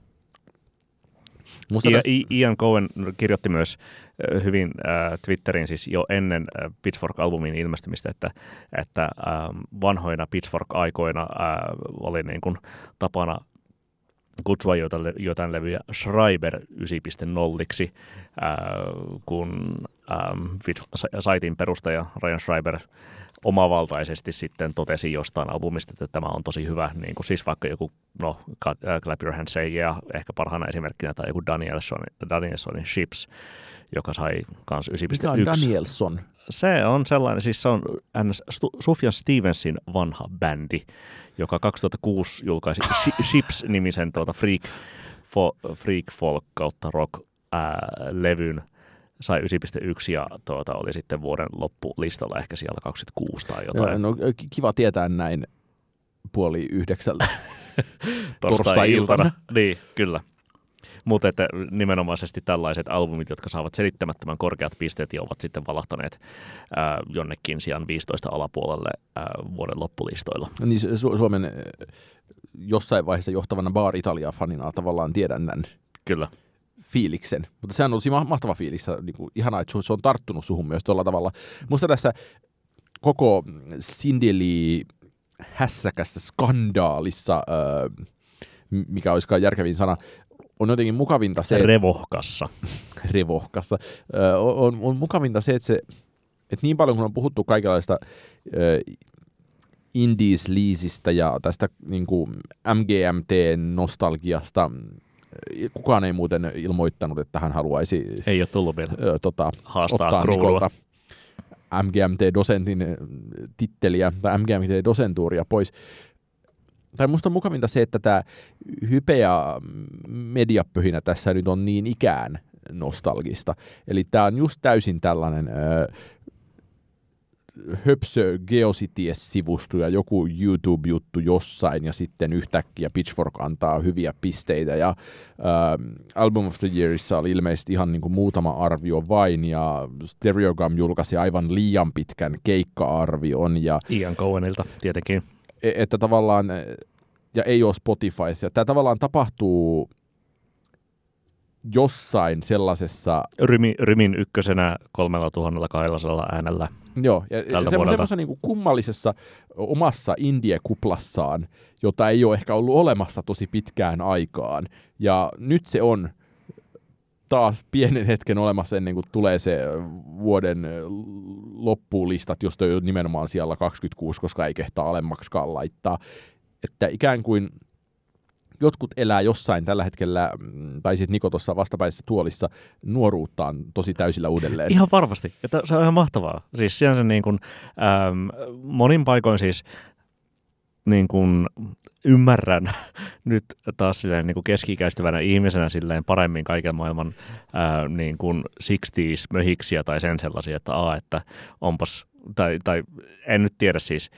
Ja tästä... Ian Cohen kirjoitti myös äh, hyvin äh, Twitterin siis jo ennen äh, Pitchfork-albumin ilmestymistä, että, että äh, vanhoina Pitchfork-aikoina äh, oli niin kuin tapana kutsua jotain, jotain levyjä Schreiber yhdeksän piste nolla, äh, kun ähm, saitin perustaja Ryan Schreiber omavaltaisesti sitten totesi jostain albumista, että tämä on tosi hyvä, niin kuin siis vaikka joku, no, Clap Your Hands Say Yeah, ehkä parhaana esimerkkinä, tai joku Danielson, Danielsonin Ships, joka sai kans yhdeksän piste yksi. Mikä on Danielson? Se on sellainen, siis se on Sufjan Stevensin vanha bändi, joka kaksituhattakuusi julkaisi Ships-nimisen tuota Freak, fo, Freak Folk kautta Rock ää, levyn, sai yhdeksän piste yksi ja tuota, oli sitten vuoden loppulistalla ehkä siellä kaksikymmentäkuusi tai jotain. Joo, no, kiva tietää näin puoli yhdeksältä torstai-iltana. Niin, kyllä. Mutta että nimenomaisesti tällaiset albumit, jotka saavat selittämättömän korkeat pisteet ja ovat sitten valahtaneet ää, jonnekin sijaan viisitoista alapuolelle ää, vuoden loppulistoilla. Niin Su- Suomen jossain vaiheessa johtavana Bar Italia-fanina tavallaan tiedän tämän Kyllä. fiiliksen. Mutta sehän on tosi mahtava fiilis. Niin kuin, ihanaa, että se on tarttunut suhun myös tuolla tavalla. Musta tässä koko Cindy Lee hässäkästä skandaalissa, ää, mikä olisikaan järkevin sana, on jotenkin mukavinta se... Revohkassa. Revohkassa. Ö, on, on mukavinta se, että, se, että niin paljon kun on puhuttu kaikenlaista ö, indies-liisistä ja tästä niin kuin M G M T-nostalgiasta, kukaan ei muuten ilmoittanut, että hän haluaisi... Ei ole tullut vielä. Ö, tota, haastaa ottaa kruunua. Nikolta M G M T-dosentin titteliä tai M G M T-dosentuuria pois. Tai musta on mukavinta se, että tämä hype ja mediapöhinä tässä nyt on niin ikään nostalgista. Eli tämä on just täysin tällainen ö, höpsö Geocities-sivusto ja joku YouTube-juttu jossain ja sitten yhtäkkiä Pitchfork antaa hyviä pisteitä ja ö, Album of the Yearissa oli ilmeisesti ihan niin kuin muutama arvio vain ja Stereogam julkaisi aivan liian pitkän keikka-arvion. Ja Ian Cohenilta tietenkin. Että tavallaan, ja ei ole Spotifyssa, tämä tavallaan tapahtuu jossain sellaisessa... Rymi, rymin ykkösenä kolmella tuhannella kahdellasadalla äänellä. Joo, ja semmoisessa niin kuin kummallisessa omassa indie-kuplassaan, jota ei ole ehkä ollut olemassa tosi pitkään aikaan. Ja nyt se on taas pienen hetken olemassa ennen kuin tulee se vuoden loppulistat, josta on nimenomaan siellä kaksikymmentäkuusi, koska ei kehtaa alemmaksikaan laittaa. Että ikään kuin jotkut elää jossain tällä hetkellä, tai sitten Niko tuossa vastapäisessä tuolissa, nuoruuttaan tosi täysillä uudelleen. Ihan varmasti. Että se on ihan mahtavaa. Siis se niin kuin, ähm, monin paikoin siis niin kuin ymmärrän nyt taas silleen niin kuin keski-ikäistyvänä ihmisenä silleen paremmin kaiken maailman ää, niin kuin sixties-möhiksiä tai sen sellaisia, että a, että onpas, tai, tai en nyt tiedä siis,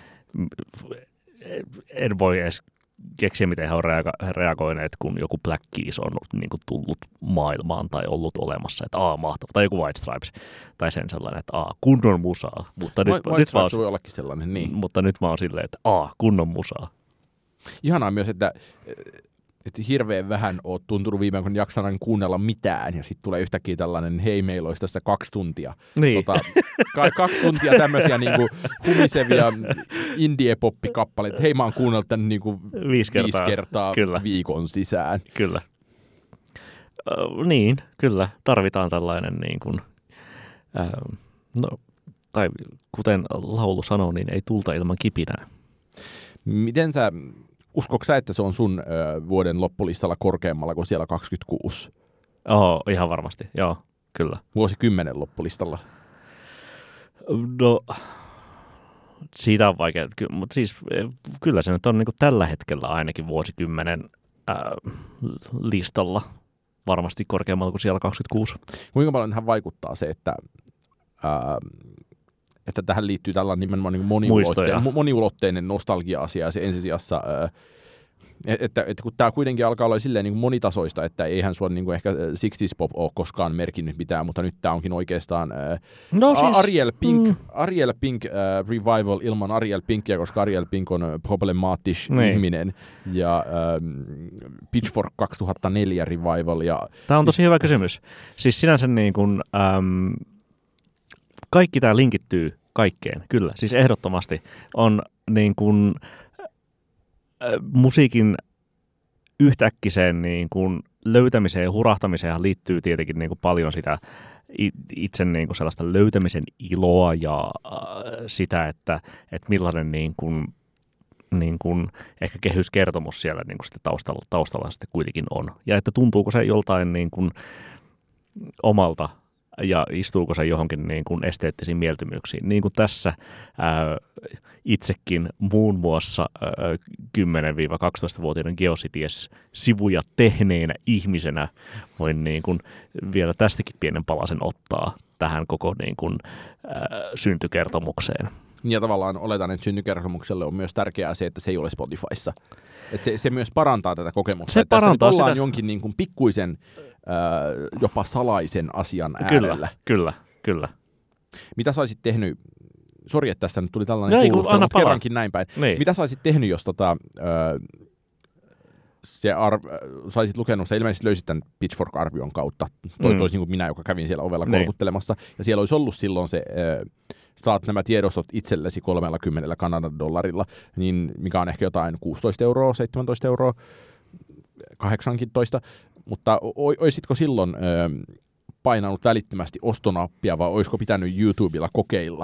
en voi edes keksiä, miten he on reago- reagoineet, kun joku Black Keys on niin kuin tullut maailmaan tai ollut olemassa, että aa, mahtava, tai joku White Stripes, tai sen sellainen, että aa, kunnon musaa. Mutta nyt, White nyt Stripes mä voi ollakin sellainen, niin. Mutta nyt mä oon silleen, että aa, kunnon musaa. Ihanaa myös, että, että hirveän vähän oot tuntunut viime aikoina jaksanan kuunnella mitään, ja sitten tulee yhtäkkiä tällainen, hei, meillä olisi tässä kaksi tuntia. Niin. Tota, ka- kaksi tuntia tämmöisiä niinku humisevia indie-poppikappaleita. Hei, mä oon kuunnellut tän niinku Viisi kertaa, viisi kertaa kyllä. viikon sisään. Kyllä. Uh, niin, kyllä. Tarvitaan tällainen niin kuin, uh, no, tai kuten laulu sanoo, niin ei tulta ilman kipinää. Miten sä, uskoiko sä, että se on sun ö, vuoden loppulistalla korkeammalla kuin siellä kaksikymmentäkuusi? Oho, ihan varmasti, joo, kyllä. Vuosikymmenen loppulistalla. No, siitä on vaikea, ky- mutta siis kyllä se nyt on niin kuin tällä hetkellä ainakin vuosikymmenen uh, listalla varmasti korkeammalla kuin siellä kaksikymmentäkuusi. Kuinka paljon tähän vaikuttaa se, että, ää, että tähän liittyy tällainen nimenomaan niin moniulotteinen, moniulotteinen nostalgia-asia ja se ensisijassa, ää, että, että kun tämä kuitenkin alkaa olla silleen niin kuin monitasoista, että eihän sua niin kuin ehkä sixties pop ole koskaan merkinnyt mitään, mutta nyt tämä onkin oikeastaan ää, no siis, Ariel Pink, mm. Ariel Pink ää, revival ilman Ariel Pinkia, koska Ariel Pink on problemaattis niin. ihminen, ja ää, Pitchfork kaksituhattaneljä revival. Ja tämä on tosi hyvä kysymys. Siis sinänsä niin kuin, äm, kaikki tämä linkittyy kaikkeen, kyllä. Siis ehdottomasti on niin kuin, äh, musiikin yhtäkkiseen niin kuin löytämiseen ja hurahtamiseen liittyy tietenkin niin kuin paljon sitä itse niin kuin sellaista löytämisen iloa ja äh, sitä, että, että millainen niin kuin, niin kuin ehkä kehyskertomus siellä niin kuin sitten taustalla, taustalla sitten kuitenkin on. Ja että tuntuuko se joltain niin kuin omalta ja istuuko se johonkin niin kuin esteettisiin mieltymyksiin. Niin kuin tässä ää, itsekin muun muassa ää, kymmenen-kaksitoista-vuotiaiden Geocities-sivuja tehneenä ihmisenä voin niin kuin vielä tästäkin pienen palasen ottaa tähän koko niin kuin, ää, syntykertomukseen. Ja tavallaan oletan, että syntykertomukselle on myös tärkeää se, että se ei ole Spotifyssa. Että se, se myös parantaa tätä kokemusta. Se että parantaa tässä nyt ollaan sitä. jonkin niin kuin pikkuisen, äh, jopa salaisen asian Kyllä, äärellä. kyllä, kyllä. Mitä sä olisit tehnyt, sori, että tässä nyt tuli tällainen Ei, kuulustelu, mutta palaa. kerrankin näin päin. Niin. Mitä sä olisit tehnyt, jos tota, äh, se arv, äh, sä olisit lukenut, sä ilmeisesti löysit tämän Pitchfork-arvion kautta, toi, Mm. toisin kuin minä, joka kävin siellä ovella Niin. kolkuttelemassa, ja siellä olisi ollut silloin se, äh, saat nämä tiedostot itsellesi kolmekymmentä Kanadan dollarilla, niin mikä on ehkä jotain kuusitoista euroa, seitsemäntoista euroa, kahdeksantoista, mutta o- oisitko silloin ö, painanut välittömästi ostonappia, vai olisiko pitänyt YouTubella kokeilla?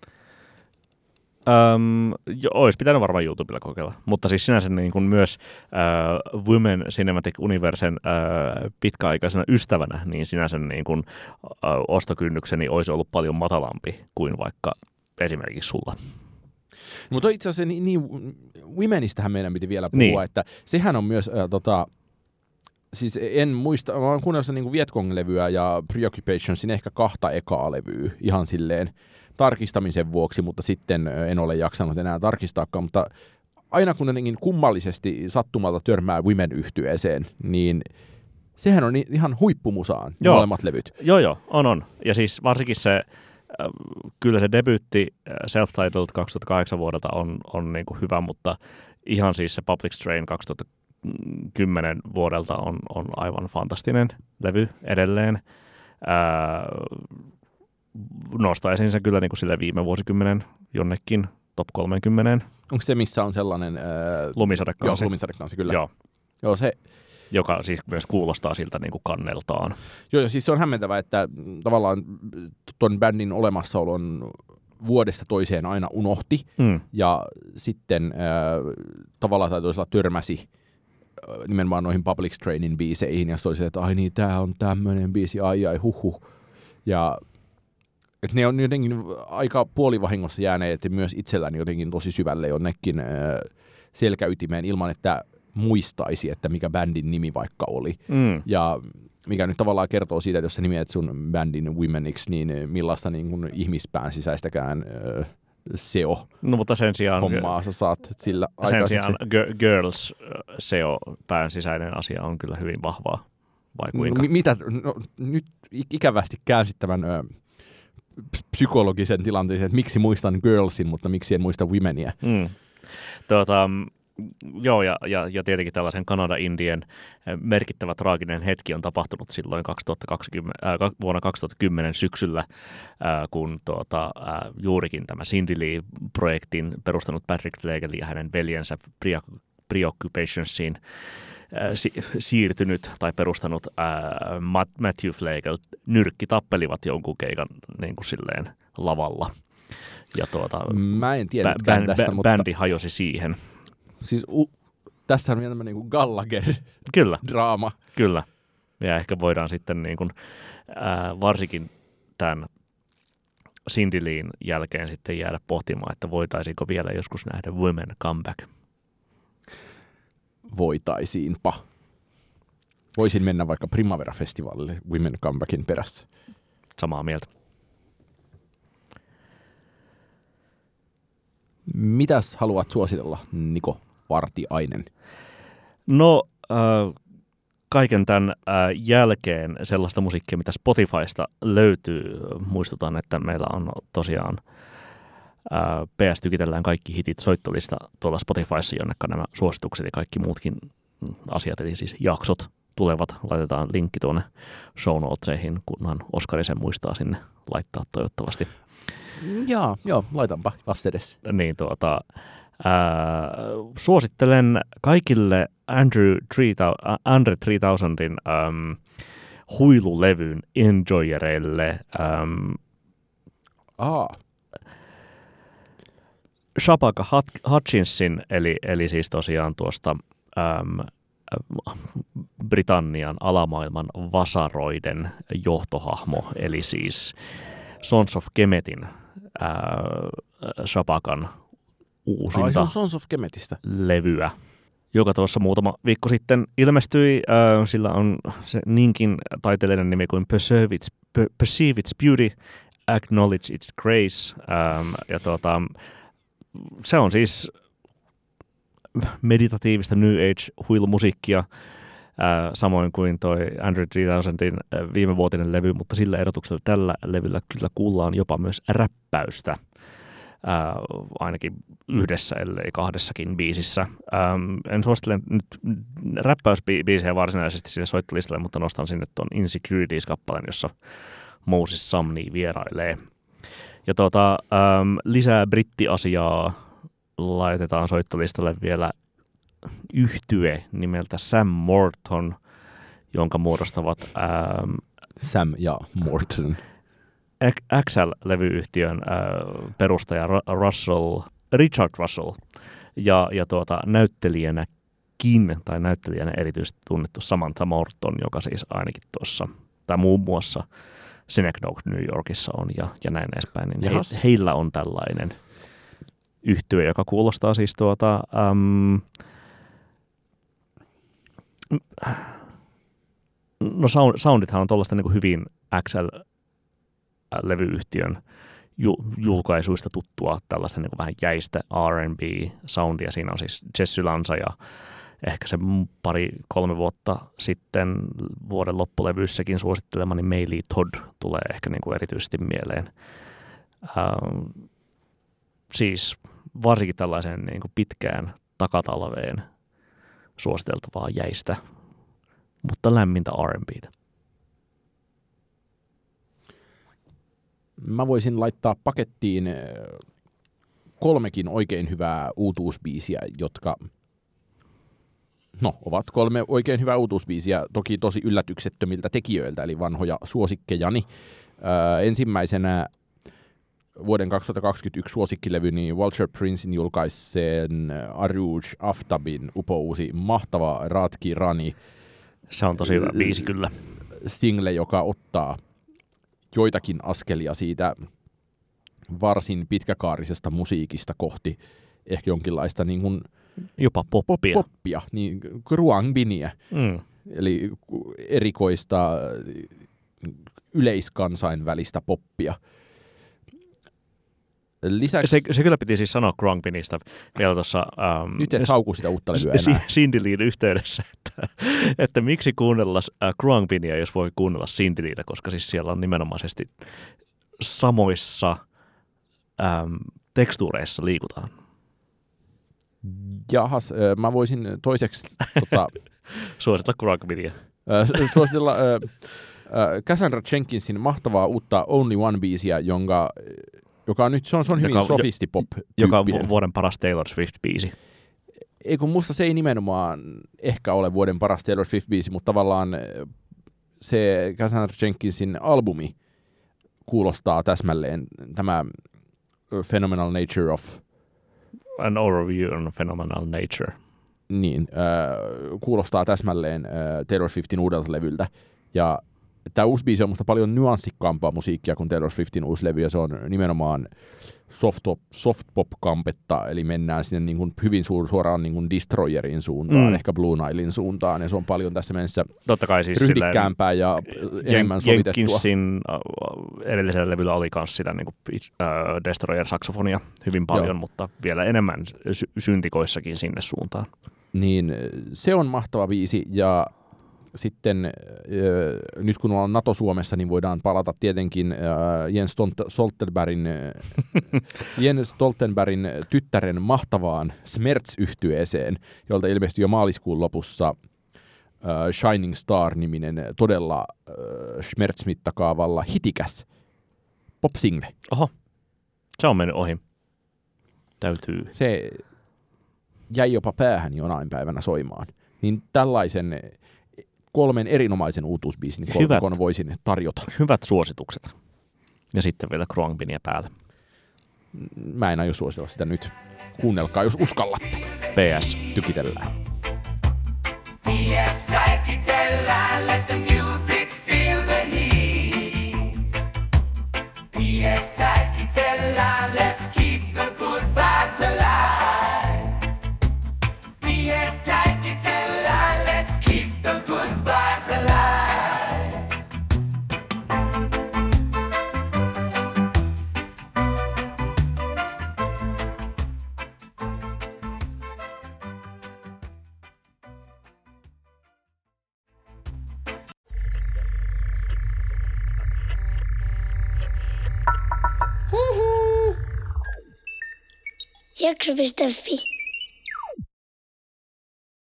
Öm, jo, olisi pitänyt varmaan YouTubella kokeilla, mutta siis sinänsä niin kuin myös äh, Women Cinematic Universen äh, pitkäaikaisena ystävänä, niin sinänsä niin kuin, äh, ostokynnykseni olisi ollut paljon matalampi kuin vaikka esimerkiksi sulla. Mutta itse asiassa niin, niin Womenistähän meidän piti vielä puhua, Niin. että sehän on myös, äh, tota, siis en muista, mä oon kuunnellut niin kuin Vietcong-levyä ja Preoccupationsin ehkä kahta ekaa levyä ihan silleen tarkistamisen vuoksi, mutta sitten en ole jaksanut enää tarkistaakaan, mutta aina kun jotenkin kummallisesti sattumalta törmää Women-yhtyeeseen, niin sehän on ihan huippumusaan, Joo. molemmat levyt. Joo, joo, on, on. Ja siis varsinkin se, äh, kyllä se debyytti äh, Self-Titled kaksituhattakahdeksan vuodelta on, on niin kuin hyvä, mutta ihan siis se Public Strain kaksituhattakymmenen vuodelta on, on aivan fantastinen levy edelleen. Äh, nostaisin sen kyllä niin kuin sille viime vuosikymmenen jonnekin top kolmekymmentä. Onko se, missä on sellainen... Äh, Lumisadekansi. Joo, lumisadekansi, kyllä. Joo, Joo, se, joka siis myös kuulostaa siltä niin kuin kanneltaan. joo, siis se on hämmentävää, että tavallaan ton bändin olemassaolon vuodesta toiseen aina unohti, Mm. ja sitten äh, tavallaan tai toisella törmäsi äh, nimenomaan noihin Public Strainin biiseihin, ja sitten että ai niin, tää on tämmönen biisi, ai ai, huhhuh. Ja et ne on jotenkin aika puolivahingossa jääneet myös itselläni jotenkin tosi syvälle jonnekin äh, selkäytimeen ilman, että muistaisi, että mikä bändin nimi vaikka oli. Mm. Ja mikä nyt tavallaan kertoo siitä, että jos sä nimet sun bändin Womeniksi, niin millaista niin kuin ihmispään sisäistäkään öö, S E O No mutta sen sijaan, hommaa sä saat sillä sen aikaiseksi. sijaan g- Girls S E O pään sisäinen asia on kyllä hyvin vahvaa. Vai kuinka? No, mitä? No, nyt ikävästi käänsit tämän ö, psykologisen tilanteen, että miksi muistan Girlsin, mutta miksi en muista Womenia. Mm. Tuota, joo, ja, ja, ja tietenkin tällaisen Kanada-Indien merkittävä traaginen hetki on tapahtunut silloin kaksituhattakaksikymmentä, äh, vuonna kaksituhattakymmenen syksyllä, äh, kun tuota, äh, juurikin tämä Cindy Lee-projektin perustanut Patrick Flegel ja hänen veljensä Preoccupationsiin äh, si- siirtynyt tai perustanut äh, Matthew Flegel nyrkki tappelivat jonkun keikan niin kuin silleen lavalla. Ja tuota, Mä en tiedä bä- bä- tästä, bä- mutta bändi hajosi siihen. siis u- tässä on vielä tämmöinen niin Kyllä, Gallagher-draama. kyllä. Ja ehkä voidaan sitten niin kuin, ää, varsinkin tämän Cindy Leen jälkeen sitten jäädä pohtimaan, että voitaisiinko vielä joskus nähdä Women Comeback. Voitaisiinpa. Voisin mennä vaikka Primavera-festivaalille Women Comebackin perässä. Samaa mieltä. Mitäs haluat suositella, Niko Vartiainen? No, äh, kaiken tämän äh, jälkeen sellaista musiikkia, mitä Spotifysta löytyy. Muistutan, että meillä on tosiaan äh, P S tykitellään kaikki hitit soittolista tuolla Spotifyssa, jonnekka nämä suositukset ja kaikki muutkin asiat, eli siis jaksot tulevat. Laitetaan linkki tuonne show notesihin, kunhan Oskari sen muistaa sinne laittaa toivottavasti. Joo, joo, laitanpa vasta edes. Niin tuota, ää, suosittelen kaikille Andre kolme tuhannen äm, huilulevyn enjoyereille äm, Aa, Shabaka Hutchinsin, eli, eli siis tosiaan tuosta äm, Britannian alamaailman vasaroiden johtohahmo, eli siis Sons of Kemetin ää, Shabakan uusinta ai se on Sons of Kemetistä. levyä, joka tuossa muutama viikko sitten ilmestyi. Ää, sillä on se niinkin taiteellinen nimi kuin Perceive Its, per, Perceive its Beauty, Acknowledge Its Grace. Ää, ja tuota, se on siis meditatiivista New Age-huilumusiikkia, Äh, samoin kuin toi Andre kolme tuhannen äh, viimevuotinen levy, mutta sillä erotuksella tällä levyllä kyllä kuullaan jopa myös räppäystä, äh, ainakin yhdessä ellei kahdessakin biisissä. Ähm, en suosittele nyt räppäysbiisejä varsinaisesti sinne soittolistalle, mutta nostan sinne tuon Insecurities-kappaleen, jossa Moses Sumney vierailee. Ja tuota, ähm, lisää brittiasiaa laitetaan soittolistalle vielä yhtye nimeltä Sam Morton, jonka muodostavat ähm, Sam ja Morton. X L-levyyhtiön äh, perustaja Russell, Richard Russell ja, ja tuota, näyttelijänäkin, tai näyttelijänä erityisesti tunnettu Samantha Morton, joka siis ainakin tuossa, tai muun muassa Synecdoche New Yorkissa on ja, ja näin edespäin. Niin he, heillä on tällainen yhtye, joka kuulostaa siis tuota... Ähm, No sound, soundithan on tuollaista niin kuin hyvin X L-levyyhtiön ju, julkaisuista tuttua tällaista niin kuin vähän jäistä R and B-soundia. Siinä on siis Jesse Lanza ja ehkä se pari, kolme vuotta sitten vuoden loppulevyissäkin suosittelemani Maylee Todd tulee ehkä niin kuin erityisesti mieleen. Ähm, siis varsinkin tällaiseen niin kuin pitkään takatalveen suositeltavaa jäistä, mutta lämmintä R and B:tä. Mä voisin laittaa pakettiin kolmekin oikein hyvää uutuusbiisiä, jotka no, ovat kolme oikein hyvää uutuusbiisiä, toki tosi yllätyksettömiltä tekijöiltä, eli vanhoja suosikkejani. Öö, ensimmäisenä vuoden kaksituhattakaksikymmentäyksi suosikkilevy, niin Vulture Princein julkaisseen Aruj Aftabin upouusi mahtava Raat Ki Rani. Se on tosi hyvä biisi kyllä. Single, joka ottaa joitakin askelia siitä varsin pitkäkaarisesta musiikista kohti ehkä jonkinlaista niin kuin Jopa poppia. poppia, niin kruangbinia, Mm. eli erikoista yleiskansainvälistä poppia. Lisäksi... Se, se kyllä piti siis sanoa Kruangbinista vielä tuossa... Ähm, Nyt et hauku sitä uutta levyä si- enää. Cindy Leen yhteydessä, että, että miksi kuunnella äh, Krungbinia, jos voi kuunnella Cindy Leetä, koska siis siellä on nimenomaisesti samoissa ähm, tekstuureissa liikutaan. Jahas, äh, mä voisin toiseksi tota, Suositella Krungbinia. äh, suositella äh, äh, Cassandra Jenkinsin mahtavaa uutta Only One-biisiä, jonka, joka on nyt, se on, se on hyvin Joka- sofistipop-tyyppinen. Joka on vu- vuoden paras Taylor Swift-biisi. Ei kun musta se ei nimenomaan ehkä ole vuoden paras Taylor Swift-biisi, mutta tavallaan se Cassandra Jenkinsin albumi kuulostaa täsmälleen tämä Phenomenal Nature of... An overview on phenomenal nature. Niin, äh, kuulostaa täsmälleen äh, Taylor Swiftin uudelta levyltä. Ja tämä uusi biisi on musta paljon nyanssikkaampaa musiikkia kuin Taylor Swiftin uusi levy, ja se on nimenomaan soft, soft pop-kampetta, eli mennään sinne niin kuin hyvin suur, suoraan niin kuin Destroyerin suuntaan, Mm. ehkä Blue Nilein suuntaan, ja se on paljon tässä mennessä Totta kai siis ryhdikkäämpää ja enemmän sovitettua. Jenkinsin äh, edellisellä levyllä oli myös sitä niin kuin, äh, Destroyer-saksofonia hyvin paljon, Joo. mutta vielä enemmän sy- syntikoissakin sinne suuntaan. Niin se on mahtava biisi, ja sitten äh, nyt kun ollaan NATO-Suomessa, niin voidaan palata tietenkin äh, Jens Stolt- Stoltenbergin, äh, Jens Stoltenbergin tyttären mahtavaan Smerts-yhtyeeseen, jolta ilmestyi jo maaliskuun lopussa äh, Shining Star-niminen todella äh, Smerts-mittakaavalla hitikäs pop-single. Oho, se on mennyt ohi. Täytyy. Se jäi jopa päähän jonain päivänä soimaan. Niin tällaisen kolmen erinomaisen uutuusbiisin kolmikon voisin tarjota. Hyvät suositukset. Ja sitten vielä Krungbinia päälle. Mä en aio suositella sitä nyt. Kuunnelkaa, jos uskallatte. P S. Tykitellään. P S Tykitellään, let the music feel the heat. P S Tykitellään, let's keep the good vibes alive. P S Tykitellään, let's keep the good vibes alive. Jakso piste fi.